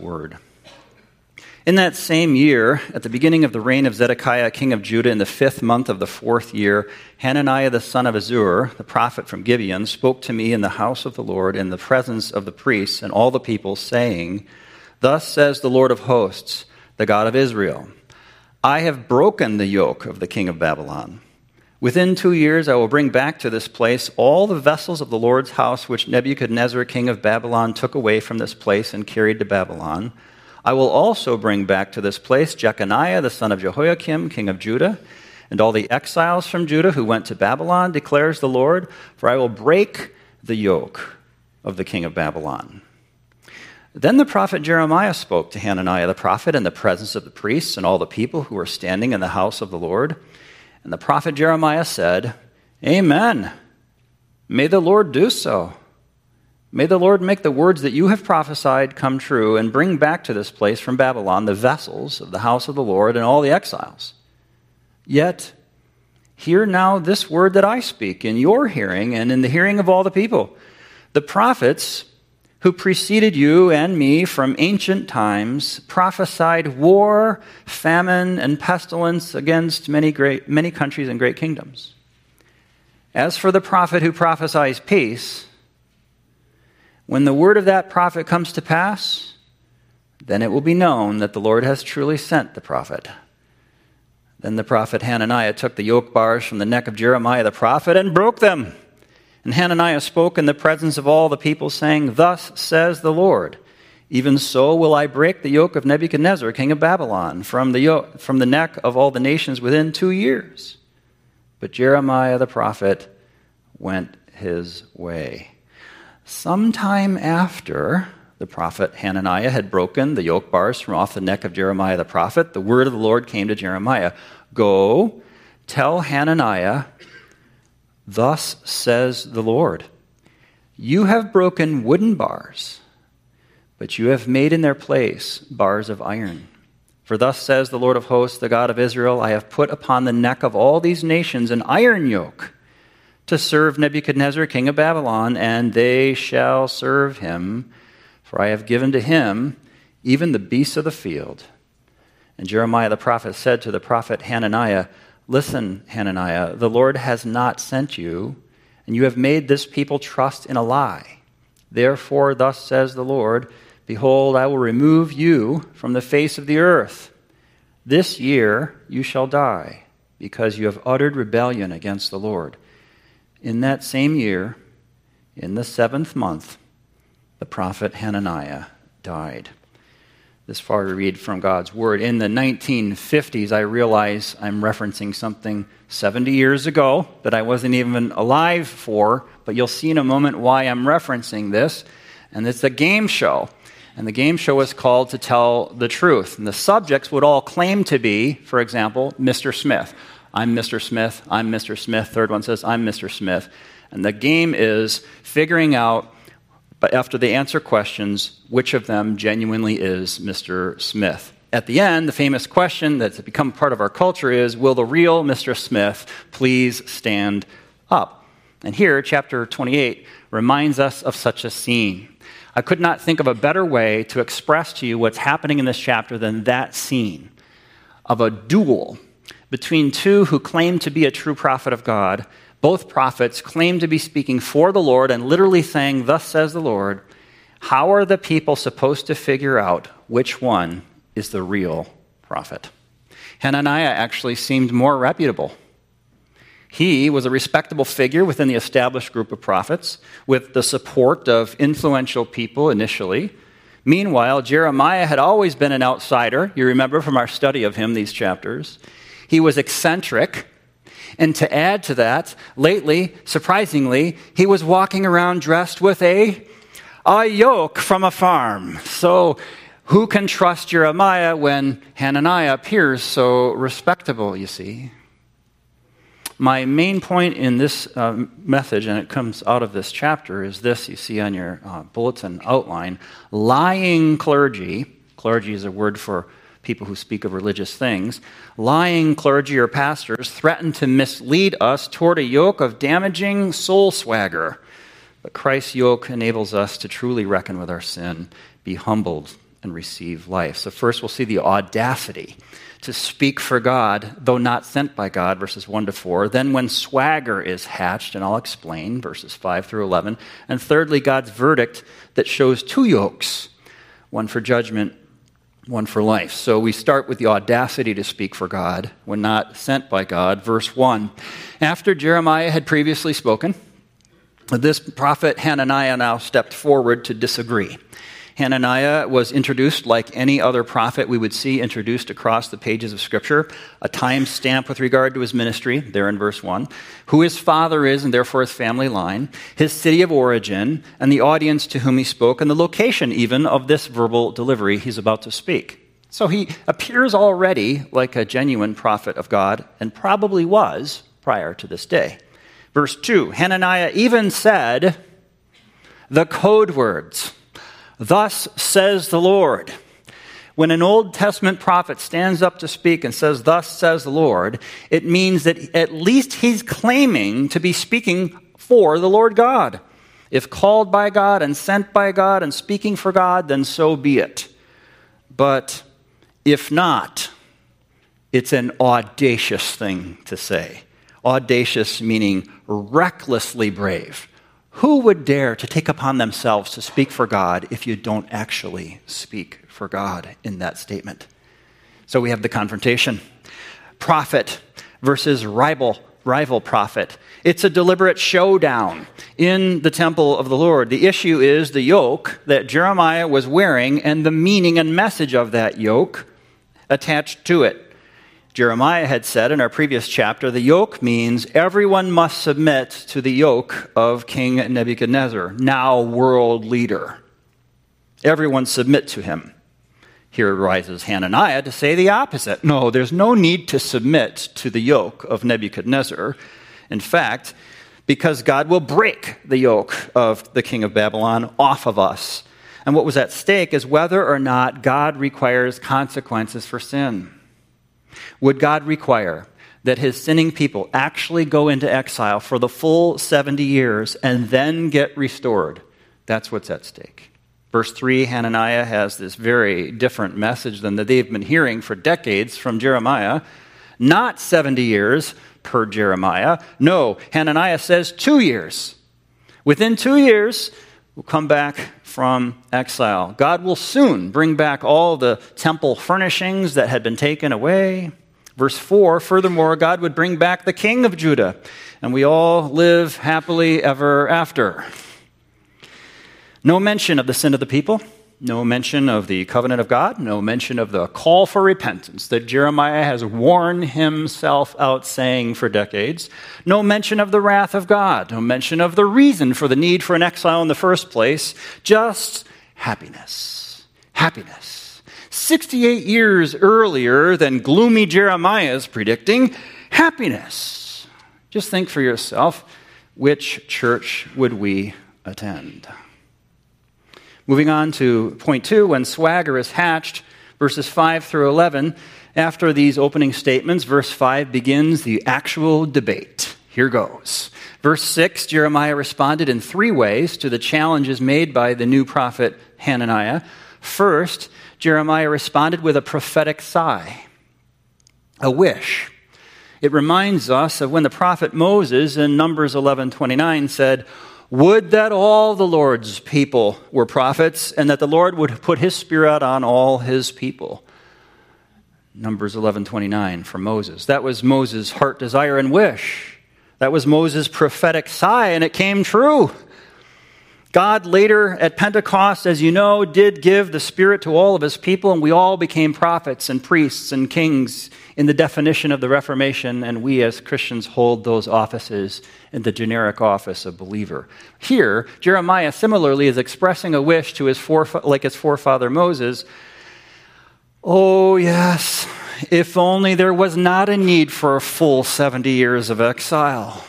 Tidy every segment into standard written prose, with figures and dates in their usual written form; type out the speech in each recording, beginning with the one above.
Word. In that same year, at the beginning of the reign of Zedekiah, king of Judah, in the 5th month of the 4th year, Hananiah the son of Azur, the prophet from Gibeon, spoke to me in the house of the Lord in the presence of the priests and all the people, saying, "Thus says the Lord of hosts, the God of Israel, I have broken the yoke of the king of Babylon. Within 2 years I will bring back to this place all the vessels of the Lord's house which Nebuchadnezzar king of Babylon took away from this place and carried to Babylon. I will also bring back to this place Jeconiah the son of Jehoiakim, king of Judah, and all the exiles from Judah who went to Babylon, declares the Lord, for I will break the yoke of the king of Babylon." Then the prophet Jeremiah spoke to Hananiah the prophet in the presence of the priests and all the people who were standing in the house of the Lord. And the prophet Jeremiah said, "Amen. May the Lord do so. May the Lord make the words that you have prophesied come true and bring back to this place from Babylon the vessels of the house of the Lord and all the exiles. Yet, hear now this word that I speak in your hearing and in the hearing of all the people. The prophets who preceded you and me from ancient times prophesied war, famine, and pestilence against many countries and great kingdoms. As for the prophet who prophesies peace, when the word of that prophet comes to pass, then it will be known that the Lord has truly sent the prophet." Then the prophet Hananiah took the yoke bars from the neck of Jeremiah the prophet and broke them. And Hananiah spoke in the presence of all the people, saying, "Thus says the Lord, even so will I break the yoke of Nebuchadnezzar, king of Babylon, from the neck of all the nations within 2 years." But Jeremiah the prophet went his way. Sometime after the prophet Hananiah had broken the yoke bars from off the neck of Jeremiah the prophet, the word of the Lord came to Jeremiah, "Go, tell Hananiah, thus says the Lord, you have broken wooden bars, but you have made in their place bars of iron. For thus says the Lord of hosts, the God of Israel, I have put upon the neck of all these nations an iron yoke to serve Nebuchadnezzar, king of Babylon, and they shall serve him, for I have given to him even the beasts of the field." And Jeremiah the prophet said to the prophet Hananiah, "Listen, Hananiah, the Lord has not sent you, and you have made this people trust in a lie. Therefore, thus says the Lord, behold, I will remove you from the face of the earth. This year you shall die, because you have uttered rebellion against the Lord." In that same year, in the 7th month, the prophet Hananiah died. This far to read from God's Word. In the 1950s, I realize I'm referencing something 70 years ago that I wasn't even alive for, but you'll see in a moment why I'm referencing this. And it's a game show. And the game show is called To Tell the Truth. And the subjects would all claim to be, for example, Mr. Smith. I'm Mr. Smith. I'm Mr. Smith. Third one says, I'm Mr. Smith. And the game is figuring out, but after they answer questions, which of them genuinely is Mr. Smith. At the end, the famous question that's become part of our culture is, will the real Mr. Smith please stand up? And here, chapter 28 reminds us of such a scene. I could not think of a better way to express to you what's happening in this chapter than that scene of a duel between two who claim to be a true prophet of God. Both prophets claim to be speaking for the Lord and literally saying, "Thus says the Lord." How are the people supposed to figure out which one is the real prophet? Hananiah actually seemed more reputable. He was a respectable figure within the established group of prophets, with the support of influential people initially. Meanwhile, Jeremiah had always been an outsider. You remember from our study of him, these chapters. He was eccentric. And to add to that, lately, surprisingly, he was walking around dressed with a yoke from a farm. So who can trust Jeremiah when Hananiah appears so respectable, you see? My main point in this message, and it comes out of this chapter, is this you see on your bulletin outline. Lying clergy. Clergy is a word for people who speak of religious things. Lying clergy or pastors threaten to mislead us toward a yoke of damaging soul swagger. But Christ's yoke enables us to truly reckon with our sin, be humbled, and receive life. So first we'll see the audacity to speak for God, though not sent by God, verses 1 to 4. Then when swagger is hatched, and I'll explain, verses 5 through 11. And thirdly, God's verdict that shows two yokes, one for judgment, one for life. So we start with the audacity to speak for God when not sent by God. Verse 1, after Jeremiah had previously spoken, this prophet Hananiah now stepped forward to disagree. Hananiah was introduced like any other prophet we would see introduced across the pages of Scripture, a time stamp with regard to his ministry, there in verse 1, who his father is and therefore his family line, his city of origin, and the audience to whom he spoke, and the location even of this verbal delivery he's about to speak. So he appears already like a genuine prophet of God, and probably was prior to this day. Verse 2, Hananiah even said the code words, "Thus says the Lord." When an Old Testament prophet stands up to speak and says, "Thus says the Lord," it means that at least he's claiming to be speaking for the Lord God. If called by God and sent by God and speaking for God, then so be it. But if not, it's an audacious thing to say. Audacious meaning recklessly brave. Who would dare to take upon themselves to speak for God if you don't actually speak for God in that statement? So we have the confrontation. Prophet versus rival prophet. It's a deliberate showdown in the temple of the Lord. The issue is the yoke that Jeremiah was wearing and the meaning and message of that yoke attached to it. Jeremiah had said in our previous chapter, the yoke means everyone must submit to the yoke of King Nebuchadnezzar, now world leader. Everyone submit to him. Here rises Hananiah to say the opposite. No, there's no need to submit to the yoke of Nebuchadnezzar. In fact, because God will break the yoke of the king of Babylon off of us. And what was at stake is whether or not God requires consequences for sin. Would God require that his sinning people actually go into exile for the full 70 years and then get restored? That's what's at stake. Verse 3, Hananiah has this very different message than that they've been hearing for decades from Jeremiah. Not 70 years per Jeremiah. No, Hananiah says 2 years. Within 2 years, we'll come back from exile. God will soon bring back all the temple furnishings that had been taken away. Verse 4, furthermore, God would bring back the king of Judah, and we all live happily ever after. No mention of the sin of the people, no mention of the covenant of God, no mention of the call for repentance that Jeremiah has worn himself out saying for decades. No mention of the wrath of God, no mention of the reason for the need for an exile in the first place. Just happiness. Happiness. 68 years earlier than gloomy Jeremiah is predicting, happiness. Just think for yourself, which church would we attend? Moving on to point 2, when swagger is hatched, verses 5 through 11. After these opening statements, verse 5 begins the actual debate. Here goes. Verse 6, Jeremiah responded in 3 ways to the challenges made by the new prophet Hananiah. First, Jeremiah responded with a prophetic sigh, a wish. It reminds us of when the prophet Moses in Numbers 11:29 said, "Would that all the Lord's people were prophets, and that the Lord would put his spirit on all his people." Numbers 11:29 for Moses. That was Moses' heart desire and wish. That was Moses' prophetic sigh, and it came true. God later at Pentecost, as you know, did give the Spirit to all of his people, and we all became prophets and priests and kings in the definition of the Reformation, and we as Christians hold those offices in the generic office of believer. Here, Jeremiah similarly is expressing a wish to his forefather Moses. Oh yes, if only there was not a need for a full 70 years of exile.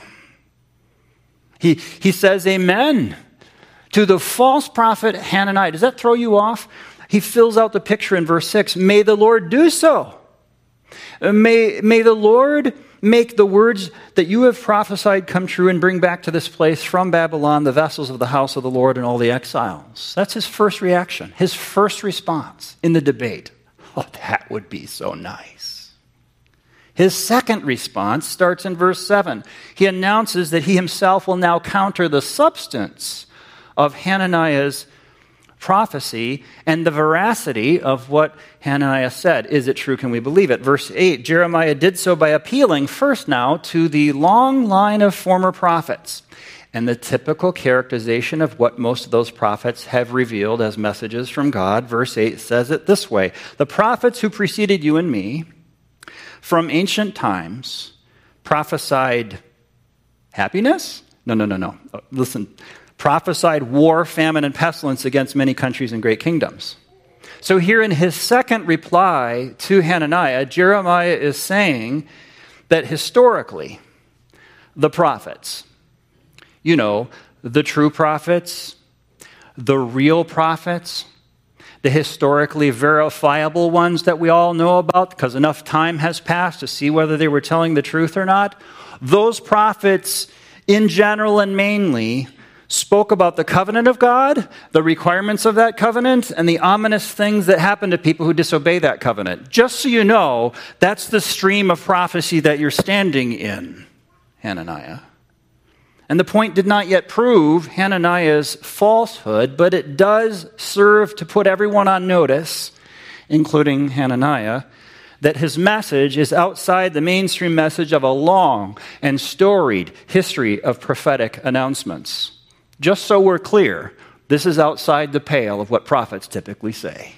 He says amen to the false prophet Hananiah. Does that throw you off? He fills out the picture in verse 6. May the Lord do so. May the Lord make the words that you have prophesied come true and bring back to this place from Babylon the vessels of the house of the Lord and all the exiles. That's his first reaction, his first response in the debate. Oh, that would be so nice. His second response starts in verse 7. He announces that he himself will now counter the substance of Hananiah's prophecy and the veracity of what Hananiah said. Is it true? Can we believe it? Verse 8, Jeremiah did so by appealing first now to the long line of former prophets and the typical characterization of what most of those prophets have revealed as messages from God. Verse 8 says it this way: the prophets who preceded you and me from ancient times prophesied happiness? No. Listen. Prophesied war, famine, and pestilence against many countries and great kingdoms. So here in his second reply to Hananiah, Jeremiah is saying that historically, the prophets, the true prophets, the real prophets, the historically verifiable ones that we all know about because enough time has passed to see whether they were telling the truth or not, those prophets in general and mainly spoke about the covenant of God, the requirements of that covenant, and the ominous things that happen to people who disobey that covenant. Just so you know, that's the stream of prophecy that you're standing in, Hananiah. And the point did not yet prove Hananiah's falsehood, but it does serve to put everyone on notice, including Hananiah, that his message is outside the mainstream message of a long and storied history of prophetic announcements. Just so we're clear, this is outside the pale of what prophets typically say.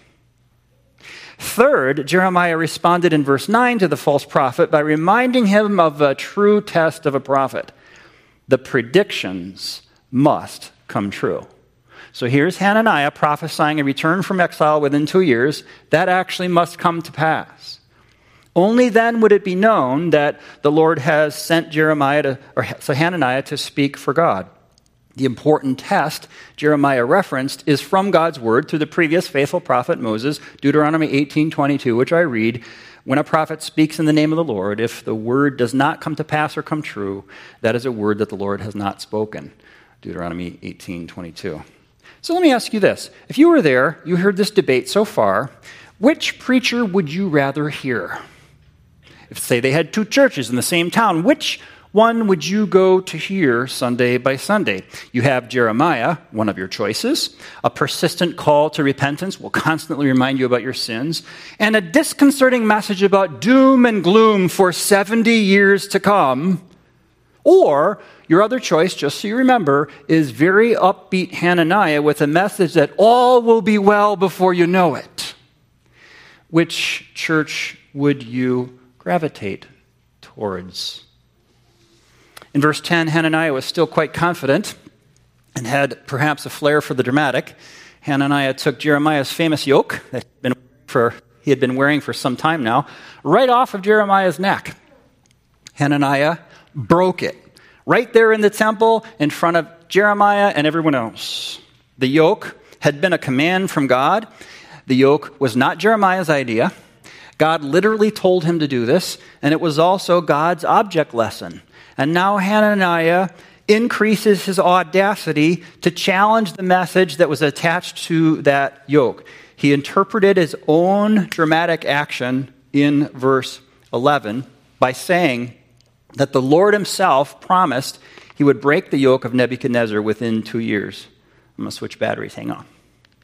Third, Jeremiah responded in verse 9 to the false prophet by reminding him of a true test of a prophet. The predictions must come true. So here's Hananiah prophesying a return from exile within 2 years. That actually must come to pass. Only then would it be known that the Lord has sent Hananiah to speak for God. The important test Jeremiah referenced is from God's word through the previous faithful prophet Moses, Deuteronomy 18:22, which I read, when a prophet speaks in the name of the Lord, if the word does not come to pass or come true, that is a word that the Lord has not spoken. Deuteronomy 18:22. So let me ask you this. If you were there, you heard this debate so far, which preacher would you rather hear? If, say, they had two churches in the same town, which one would you go to hear Sunday by Sunday? You have Jeremiah, one of your choices, a persistent call to repentance will constantly remind you about your sins, and a disconcerting message about doom and gloom for 70 years to come. Or your other choice, just so you remember, is very upbeat Hananiah with a message that all will be well before you know it. Which church would you gravitate towards? In verse 10, Hananiah was still quite confident and had perhaps a flair for the dramatic. Hananiah took Jeremiah's famous yoke that he had been wearing for some time now, right off of Jeremiah's neck. Hananiah broke it right there in the temple in front of Jeremiah and everyone else. The yoke had been a command from God. The yoke was not Jeremiah's idea. God literally told him to do this, and it was also God's object lesson. And now Hananiah increases his audacity to challenge the message that was attached to that yoke. He interpreted his own dramatic action in verse 11 by saying that the Lord himself promised he would break the yoke of Nebuchadnezzar within 2 years. I'm going to switch batteries. Hang on.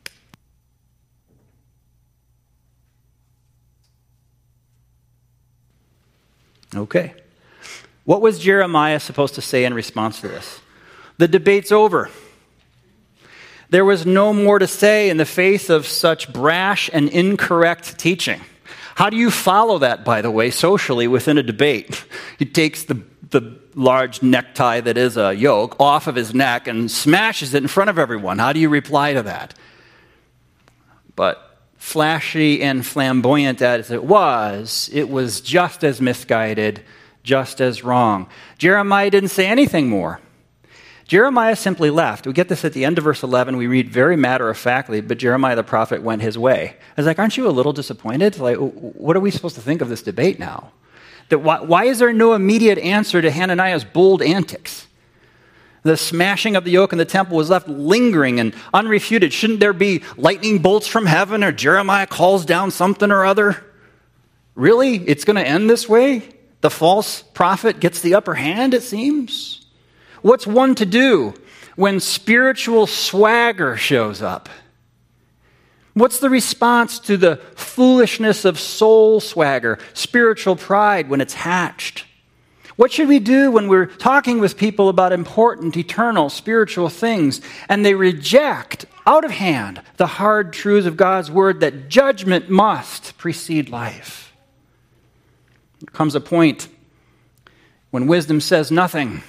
Okay. What was Jeremiah supposed to say in response to this? The debate's over. There was no more to say in the face of such brash and incorrect teaching. How do you follow that, by the way, socially within a debate? He takes the large necktie that is a yoke off of his neck and smashes it in front of everyone. How do you reply to that? But flashy and flamboyant as it was just as misguided, just as wrong. Jeremiah didn't say anything more. Jeremiah simply left. We get this at the end of verse 11. We read very matter-of-factly, but Jeremiah the prophet went his way. I was like, aren't you a little disappointed? Like, what are we supposed to think of this debate now? Why is there no immediate answer to Hananiah's bold antics? The smashing of the yoke in the temple was left lingering and unrefuted. Shouldn't there be lightning bolts from heaven, or Jeremiah calls down something or other? Really? It's going to end this way? The false prophet gets the upper hand, it seems? What's one to do when spiritual swagger shows up? What's the response to the foolishness of soul swagger, spiritual pride, when it's hatched? What should we do when we're talking with people about important, eternal, spiritual things, and they reject, out of hand, the hard truths of God's word that judgment must precede life? There comes a point when wisdom says nothing.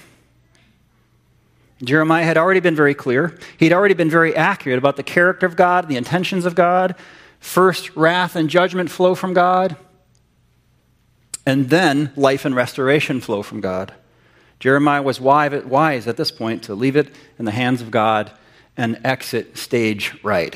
Jeremiah had already been very clear. He'd already been very accurate about the character of God, the intentions of God. First, wrath and judgment flow from God. And then life and restoration flow from God. Jeremiah was wise at this point to leave it in the hands of God and exit stage right.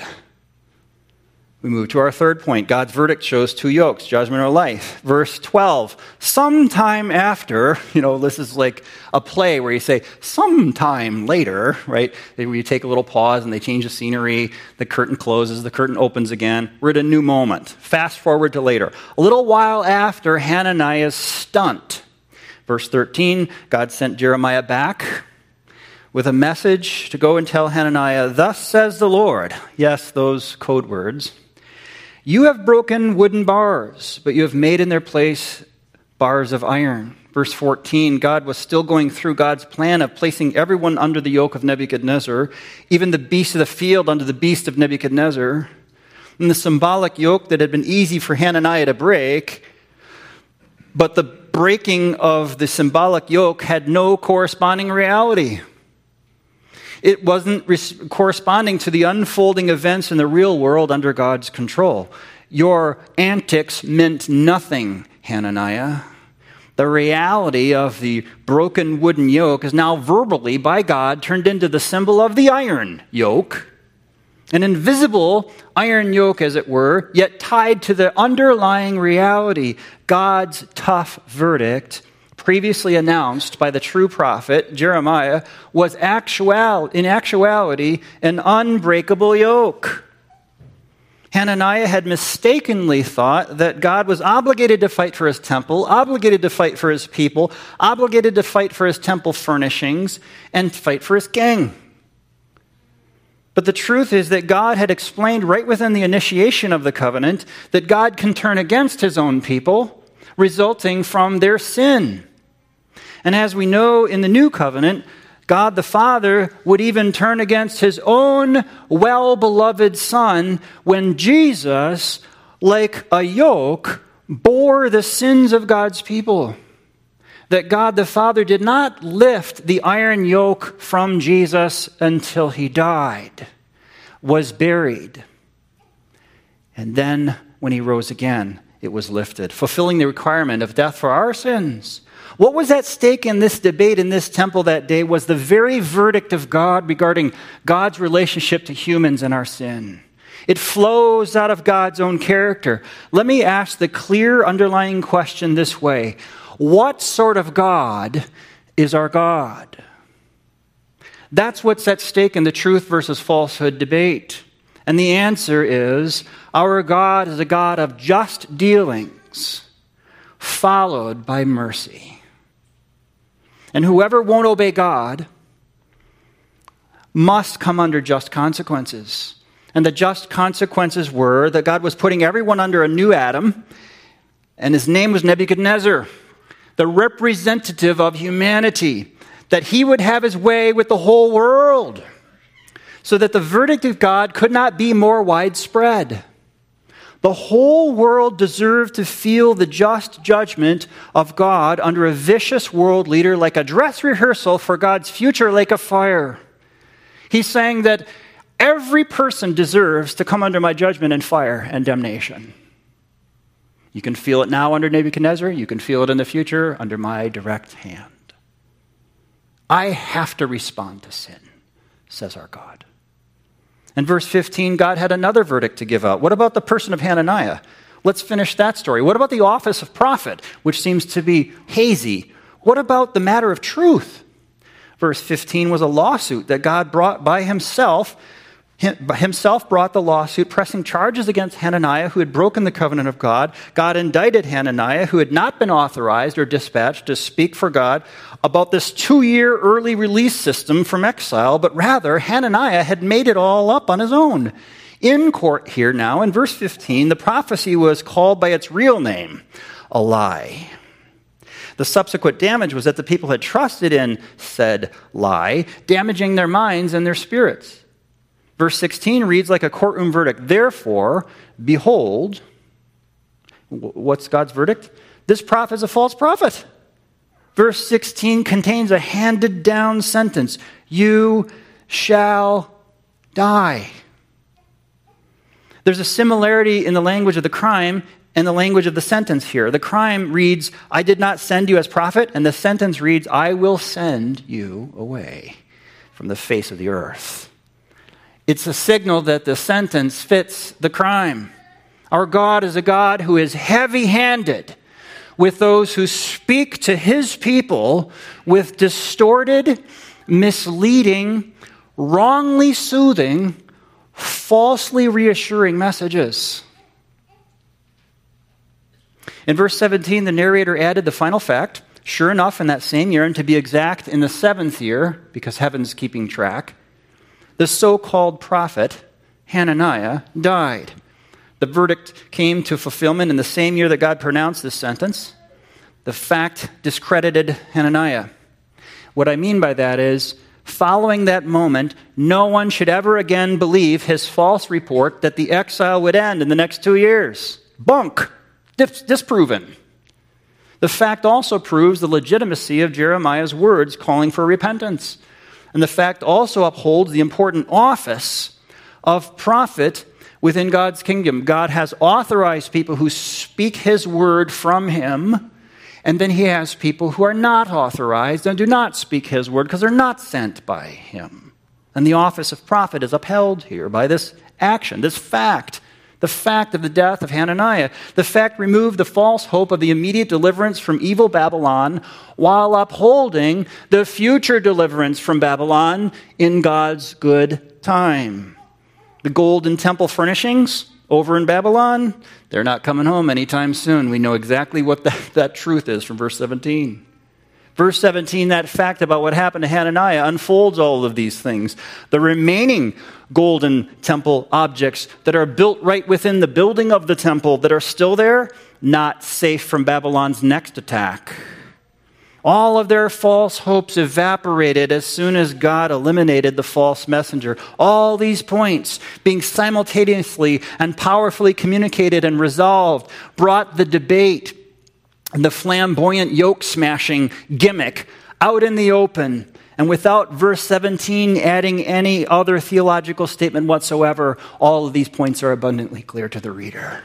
We move to our third point. God's verdict shows two yokes, judgment or life. Verse 12, sometime after, this is like a play where you say, sometime later, right? Where you take a little pause and they change the scenery, the curtain closes, the curtain opens again. We're at a new moment. Fast forward to later. A little while after Hananiah's stunt. Verse 13, God sent Jeremiah back with a message to go and tell Hananiah, thus says the Lord. Yes, those code words. You have broken wooden bars, but you have made in their place bars of iron. Verse 14, God was still going through God's plan of placing everyone under the yoke of Nebuchadnezzar, even the beasts of the field under the beast of Nebuchadnezzar. And the symbolic yoke that had been easy for Hananiah to break, but the breaking of the symbolic yoke had no corresponding reality. It wasn't corresponding to the unfolding events in the real world under God's control. Your antics meant nothing, Hananiah. The reality of the broken wooden yoke is now verbally, by God, turned into the symbol of the iron yoke. An invisible iron yoke, as it were, yet tied to the underlying reality, God's tough verdict, previously announced by the true prophet Jeremiah, was in actuality an unbreakable yoke. Hananiah had mistakenly thought that God was obligated to fight for his temple, obligated to fight for his people, obligated to fight for his temple furnishings, and fight for his king. But the truth is that God had explained right within the initiation of the covenant that God can turn against his own people, resulting from their sin. And as we know in the new covenant, God the Father would even turn against his own well-beloved Son when Jesus, like a yoke, bore the sins of God's people. That God the Father did not lift the iron yoke from Jesus until he died, was buried. And then when he rose again, it was lifted, fulfilling the requirement of death for our sins. What was at stake in this debate in this temple that day was the very verdict of God regarding God's relationship to humans and our sin. It flows out of God's own character. Let me ask the clear underlying question this way. What sort of God is our God? That's what's at stake in the truth versus falsehood debate. And the answer is, our God is a God of just dealings, followed by mercy. And whoever won't obey God must come under just consequences. And the just consequences were that God was putting everyone under a new Adam, and his name was Nebuchadnezzar, the representative of humanity, that he would have his way with the whole world, so that the verdict of God could not be more widespread. The whole world deserved to feel the just judgment of God under a vicious world leader, like a dress rehearsal for God's future lake of fire. He's saying that every person deserves to come under my judgment and fire and damnation. You can feel it now under Nebuchadnezzar. You can feel it in the future under my direct hand. I have to respond to sin, says our God. In verse 15, God had another verdict to give out. What about the person of Hananiah? Let's finish that story. What about the office of prophet, which seems to be hazy? What about the matter of truth? Verse 15 was a lawsuit that God brought by himself. Himself brought the lawsuit, pressing charges against Hananiah, who had broken the covenant of God. God indicted Hananiah, who had not been authorized or dispatched to speak for God about this 2-year early release system from exile, but rather Hananiah had made it all up on his own. In court here now, in verse 15, the prophecy was called by its real name, a lie. The subsequent damage was that the people had trusted in said lie, damaging their minds and their spirits. Verse 16 reads like a courtroom verdict. Therefore, behold, what's God's verdict? This prophet is a false prophet. Verse 16 contains a handed down sentence. You shall die. There's a similarity in the language of the crime and the language of the sentence here. The crime reads, I did not send you as prophet, and the sentence reads, I will send you away from the face of the earth. It's a signal that the sentence fits the crime. Our God is a God who is heavy-handed with those who speak to his people with distorted, misleading, wrongly soothing, falsely reassuring messages. In verse 17, the narrator added the final fact. Sure enough, in that same year, and to be exact, in the 7th year, because heaven's keeping track, the so-called prophet, Hananiah, died. The verdict came to fulfillment in the same year that God pronounced this sentence. The fact discredited Hananiah. What I mean by that is, following that moment, no one should ever again believe his false report that the exile would end in the next 2 years. Bunk! Disproven. The fact also proves the legitimacy of Jeremiah's words calling for repentance. And the fact also upholds the important office of prophet within God's kingdom. God has authorized people who speak his word from him, and then he has people who are not authorized and do not speak his word because they're not sent by him. And the office of prophet is upheld here by this action, this fact. The fact of the death of Hananiah. The fact removed the false hope of the immediate deliverance from evil Babylon while upholding the future deliverance from Babylon in God's good time. The golden temple furnishings over in Babylon, they're not coming home anytime soon. We know exactly what that truth is from verse 17. Verse 17, that fact about what happened to Hananiah unfolds all of these things. The remaining golden temple objects that are built right within the building of the temple that are still there, not safe from Babylon's next attack. All of their false hopes evaporated as soon as God eliminated the false messenger. All these points being simultaneously and powerfully communicated and resolved brought the debate and the flamboyant yoke-smashing gimmick out in the open, and without verse 17 adding any other theological statement whatsoever, all of these points are abundantly clear to the reader.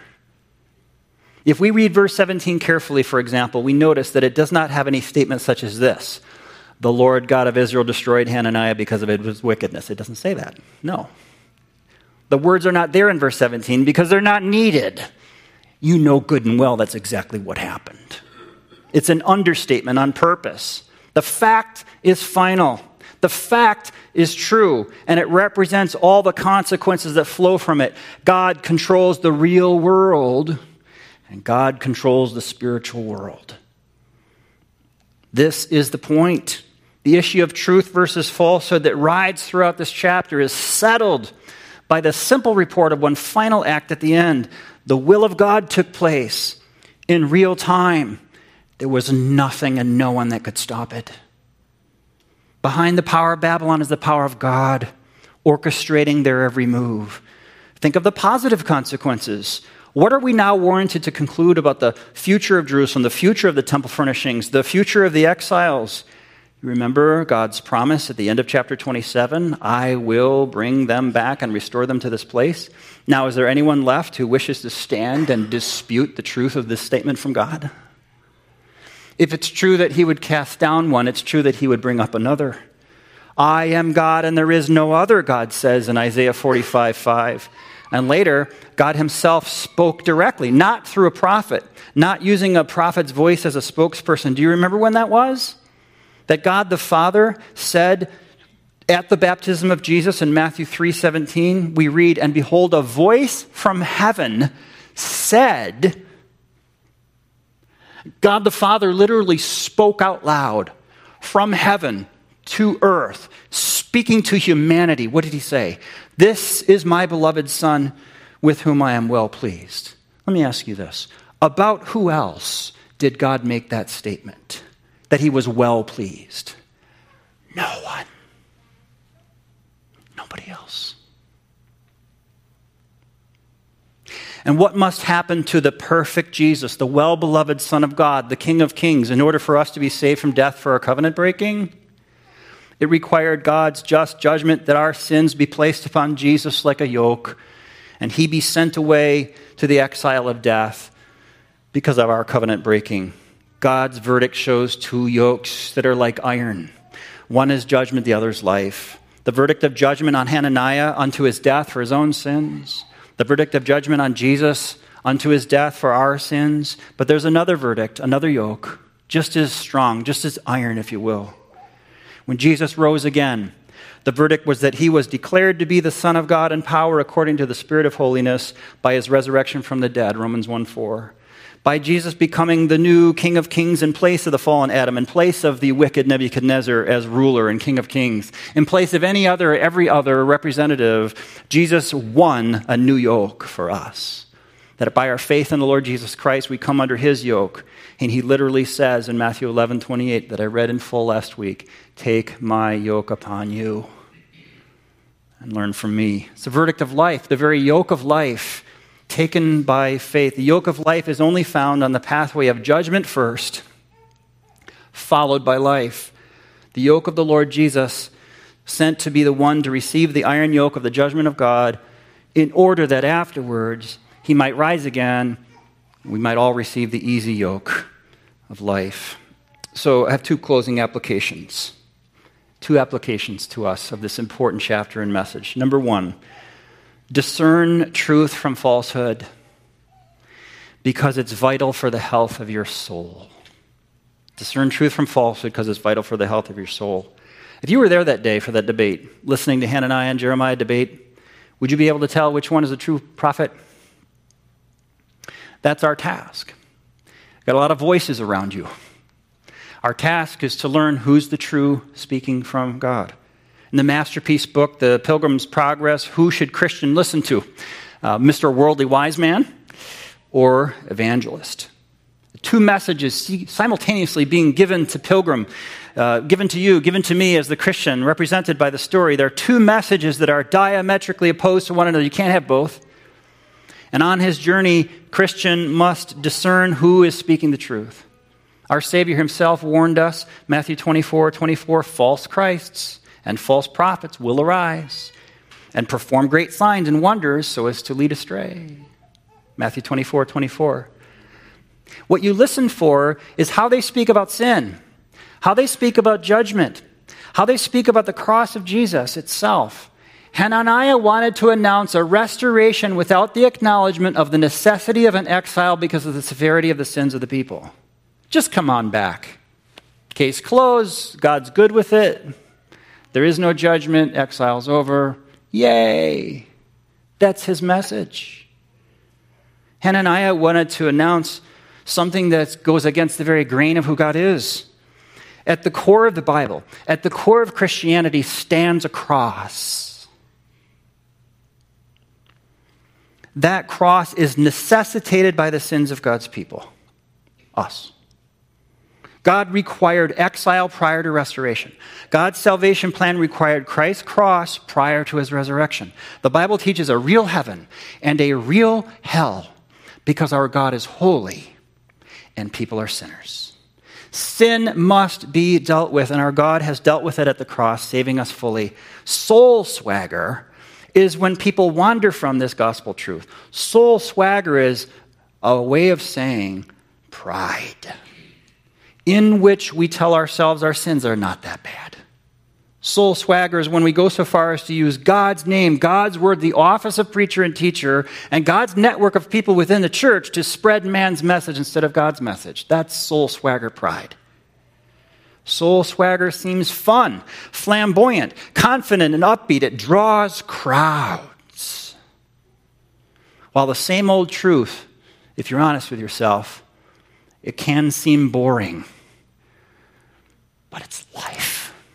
If we read verse 17 carefully, for example, we notice that it does not have any statement such as this: the Lord God of Israel destroyed Hananiah because of his wickedness. It doesn't say that. No. The words are not there in verse 17 because they're not needed. You know good and well that's exactly what happened. It's an understatement on purpose. The fact is final. The fact is true, and it represents all the consequences that flow from it. God controls the real world, and God controls the spiritual world. This is the point. The issue of truth versus falsehood that rides throughout this chapter is settled by the simple report of one final act at the end. The will of God took place in real time. There was nothing and no one that could stop it. Behind the power of Babylon is the power of God, orchestrating their every move. Think of the positive consequences. What are we now warranted to conclude about the future of Jerusalem, the future of the temple furnishings, the future of the exiles? You remember God's promise at the end of chapter 27, I will bring them back and restore them to this place. Now, is there anyone left who wishes to stand and dispute the truth of this statement from God? If it's true that he would cast down one, it's true that he would bring up another. I am God and there is no other, God says in Isaiah 45:5. And later, God himself spoke directly, not through a prophet, not using a prophet's voice as a spokesperson. Do you remember when that was? That God the Father said at the baptism of Jesus in Matthew 3:17, we read, "And behold, a voice from heaven said," God the Father literally spoke out loud from heaven to earth, speaking to humanity. What did he say? "This is my beloved Son, with whom I am well pleased." Let me ask you this. About who else did God make that statement? That he was well pleased? No one. Nobody else. And what must happen to the perfect Jesus, the well-beloved Son of God, the King of Kings, in order for us to be saved from death for our covenant breaking? It required God's just judgment that our sins be placed upon Jesus like a yoke, and he be sent away to the exile of death because of our covenant breaking. God's verdict shows two yokes that are like iron. One is judgment, the other is life. The verdict of judgment on Hananiah unto his death for his own sins. The verdict of judgment on Jesus unto his death for our sins. But there's another verdict, another yoke, just as strong, just as iron, if you will. When Jesus rose again, the verdict was that he was declared to be the Son of God in power according to the Spirit of holiness by his resurrection from the dead, Romans 1:4. By Jesus becoming the new King of Kings in place of the fallen Adam, in place of the wicked Nebuchadnezzar as ruler and King of Kings, in place of every other representative, Jesus won a new yoke for us. That by our faith in the Lord Jesus Christ, we come under his yoke. And he literally says in Matthew 11:28 that I read in full last week, "Take my yoke upon you and learn from me." It's the verdict of life, the very yoke of life taken by faith. The yoke of life is only found on the pathway of judgment first, followed by life. The yoke of the Lord Jesus, sent to be the one to receive the iron yoke of the judgment of God, in order that afterwards he might rise again, we might all receive the easy yoke of life. So I have two closing applications. Two applications to us of this important chapter and message. Number one, discern truth from falsehood because it's vital for the health of your soul. Discern truth from falsehood because it's vital for the health of your soul. If you were there that day for that debate, listening to Hananiah and Jeremiah debate, would you be able to tell which one is a true prophet? That's our task. Got a lot of voices around you. Our task is to learn who's the true speaking from God. In the masterpiece book, The Pilgrim's Progress, who should Christian listen to? Mr. Worldly Wise Man or evangelist? Two messages simultaneously being given to Pilgrim, given to you, given to me as the Christian, represented by the story. There are two messages that are diametrically opposed to one another. You can't have both. And on his journey, Christian must discern who is speaking the truth. Our Savior himself warned us, Matthew 24:24, false Christs and false prophets will arise and perform great signs and wonders so as to lead astray. Matthew 24:24. What you listen for is how they speak about sin, how they speak about judgment, how they speak about the cross of Jesus itself. Hananiah wanted to announce a restoration without the acknowledgement of the necessity of an exile because of the severity of the sins of the people. Just come on back. Case closed. God's good with it. There is no judgment. Exile's over. Yay. That's his message. Hananiah wanted to announce something that goes against the very grain of who God is. At the core of the Bible, at the core of Christianity stands a cross. That cross is necessitated by the sins of God's people, us. God required exile prior to restoration. God's salvation plan required Christ's cross prior to his resurrection. The Bible teaches a real heaven and a real hell because our God is holy and people are sinners. Sin must be dealt with, and our God has dealt with it at the cross, saving us fully. Soul swagger is when people wander from this gospel truth. Soul swagger is a way of saying pride, in which we tell ourselves our sins are not that bad. Soul swagger is when we go so far as to use God's name, God's word, the office of preacher and teacher, and God's network of people within the church to spread man's message instead of God's message. That's soul swagger pride. Soul swagger seems fun, flamboyant, confident, and upbeat. It draws crowds. While the same old truth, if you're honest with yourself, it can seem boring. But it's life.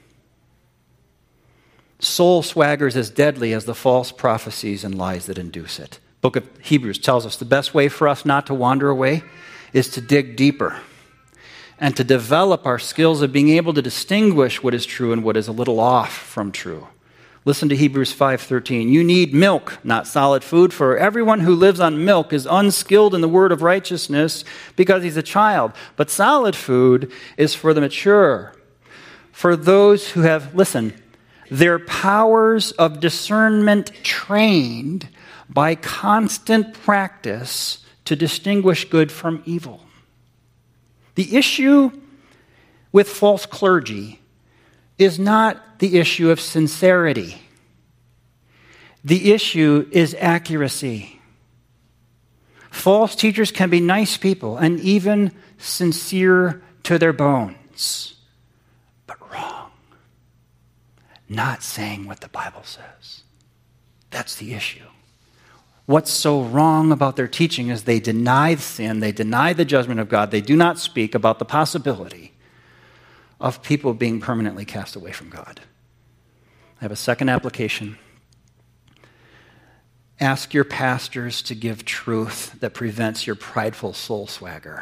Soul swagger is as deadly as the false prophecies and lies that induce it. Book of Hebrews tells us the best way for us not to wander away is to dig deeper and to develop our skills of being able to distinguish what is true and what is a little off from true. Listen to Hebrews 5:13. You need milk, not solid food, for everyone who lives on milk is unskilled in the word of righteousness because he's a child. But solid food is for the mature, for those who have, listen, their powers of discernment trained by constant practice to distinguish good from evil. The issue with false clergy is not the issue of sincerity. The issue is accuracy. False teachers can be nice people and even sincere to their bones, but wrong. Not saying what the Bible says. That's the issue. What's so wrong about their teaching is they deny sin, they deny the judgment of God, they do not speak about the possibility of people being permanently cast away from God. I have a second application. Ask your pastors to give truth that prevents your prideful soul swagger.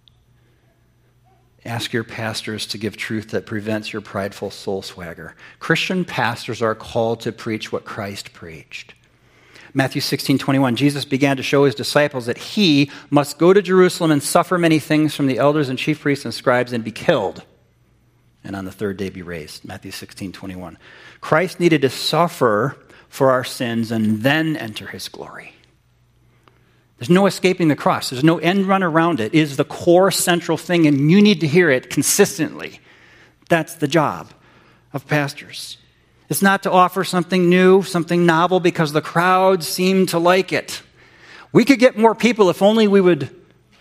Ask your pastors to give truth that prevents your prideful soul swagger. Christian pastors are called to preach what Christ preached. Matthew 16:21, Jesus began to show his disciples that he must go to Jerusalem and suffer many things from the elders and chief priests and scribes and be killed, and on the third day be raised. Matthew 16:21. Christ needed to suffer for our sins and then enter his glory. There's no escaping the cross. There's no end run around it. It is the core central thing, and you need to hear it consistently. That's the job of pastors. It's not to offer something new, something novel, because the crowd seem to like it. We could get more people if only we would...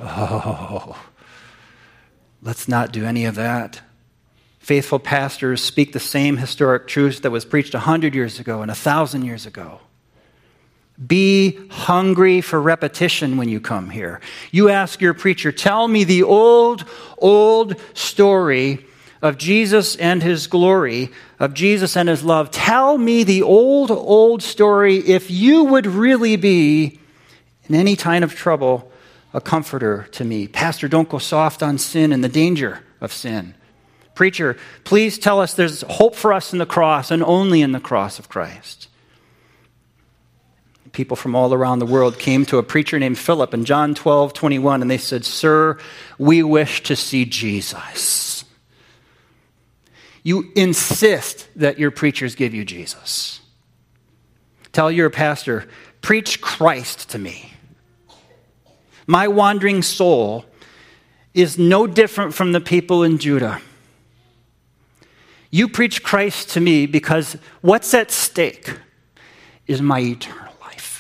let's not do any of that. Faithful pastors speak the same historic truth that was preached 100 years ago and 1,000 years ago. Be hungry for repetition when you come here. You ask your preacher, tell me the old story of Jesus and his glory, of Jesus and his love. Tell me the old story if you would really be, in any time of trouble, a comforter to me. Pastor, don't go soft on sin and the danger of sin. Preacher, please tell us there's hope for us in the cross and only in the cross of Christ. People from all around the world came to a preacher named Philip in John 12:21, and they said, Sir, we wish to see Jesus. You insist that your preachers give you Jesus. Tell your pastor, preach Christ to me. My wandering soul is no different from the people in Judah. You preach Christ to me because what's at stake is my eternal life.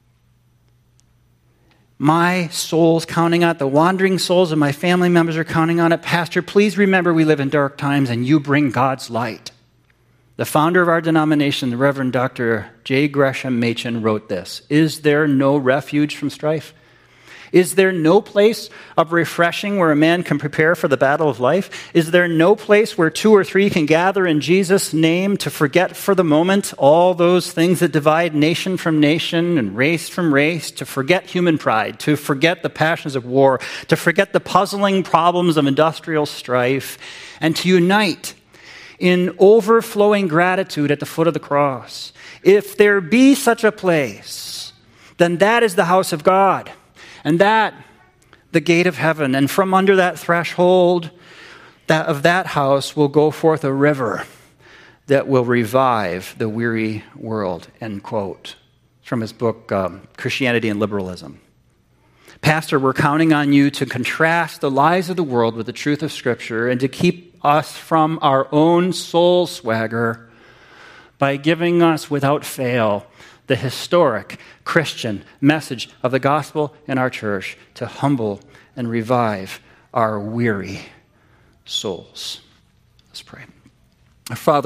My soul's counting on it. The wandering souls of my family members are counting on it. Pastor, please remember we live in dark times and you bring God's light. The founder of our denomination, the Reverend Dr. J. Gresham Machen, wrote this: Is there no refuge from strife? Is there no place of refreshing where a man can prepare for the battle of life? Is there no place where two or three can gather in Jesus' name to forget for the moment all those things that divide nation from nation and race from race, to forget human pride, to forget the passions of war, to forget the puzzling problems of industrial strife, and to unite in overflowing gratitude at the foot of the cross? If there be such a place, then that is the house of God. And that, the gate of heaven, and from under that threshold of that house will go forth a river that will revive the weary world, end quote. From his book, Christianity and Liberalism. Pastor, we're counting on you to contrast the lies of the world with the truth of Scripture and to keep us from our own soul swagger by giving us without fail the historic Christian message of the gospel in our church to humble and revive our weary souls. Let's pray. Our Father,